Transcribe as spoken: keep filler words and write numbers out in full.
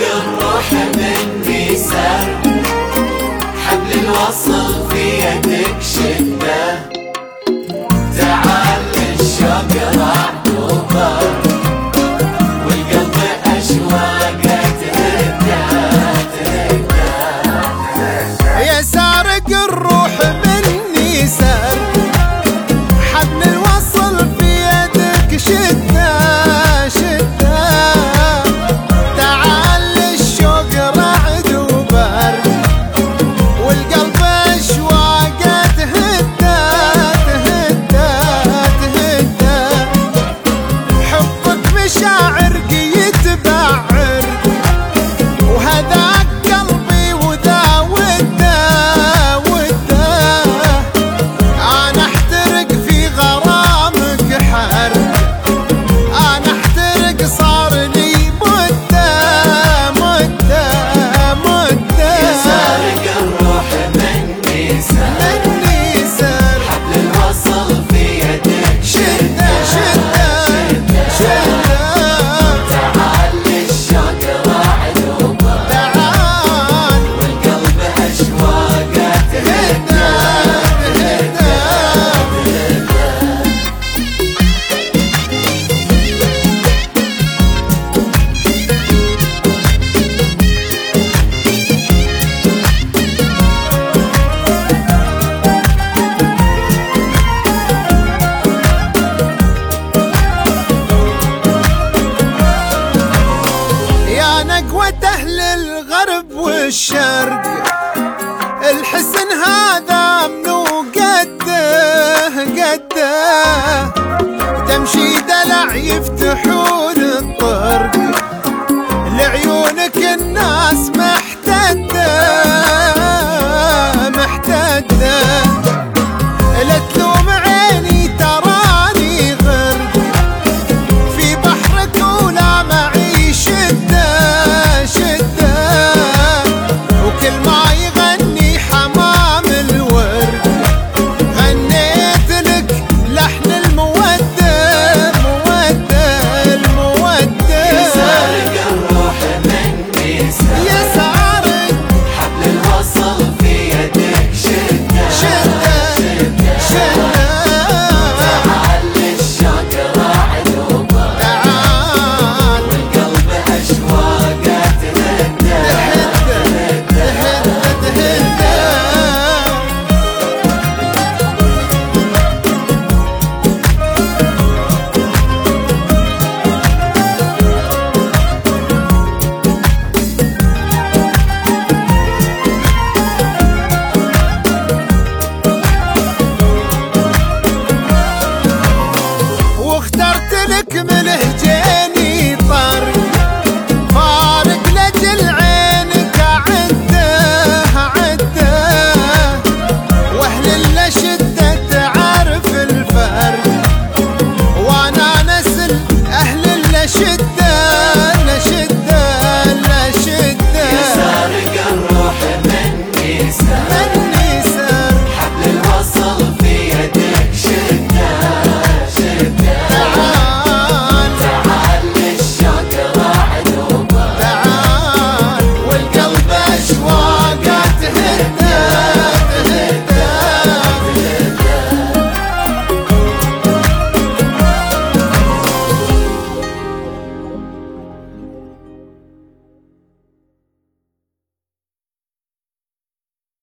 الروح مني سر، حبل الوصل في يدك شده، تعال الشوق رعد وبر، والقلب أشواقه تهدى تهدى. يا سارق الروح مني سر، حبل الوصل في يدك شده شده، تعال الشوق رعد وبر، والقلب أشواقه تهدى تهدى تهدى. حبك مشاعر يتبعر، وهذاك قلبي وذا وده وده. أنا احترق في غرامك حرق، أنا احترق صار لي مدة مدة مدة. يا سارق الروح مني سر، مني سر، حبل الوصل في يدك شدة شدة شدة. تعال الشوق رعد وبر، تعال والقلب أشواقه تهدى تهدى يا نقوة أهل الغرب والشرق، الحسن هذا منو قده قده. تمشي دلع يفتحون